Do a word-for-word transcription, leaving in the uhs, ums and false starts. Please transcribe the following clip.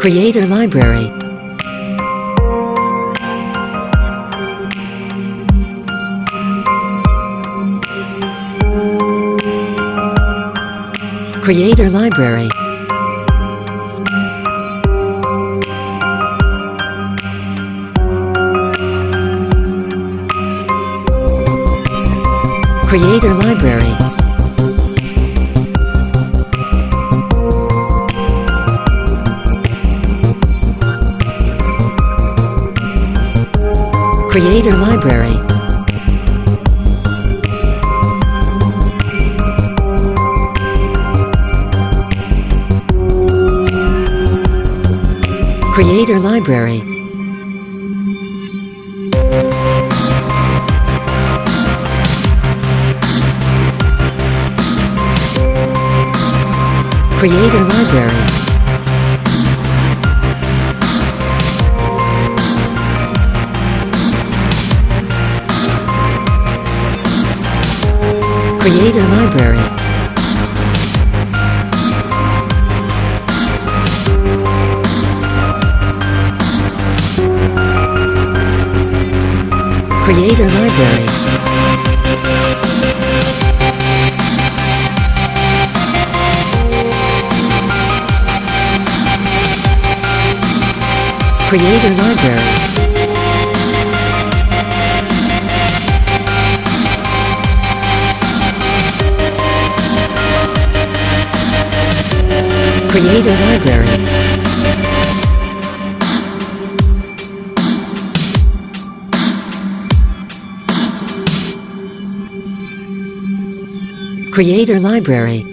Creator Library. Creator Library. Creator Library. Creator Library. Creator Library. Creator Library. Creator Library. Creator Library. Creator Library. Creator Library. Creator Library.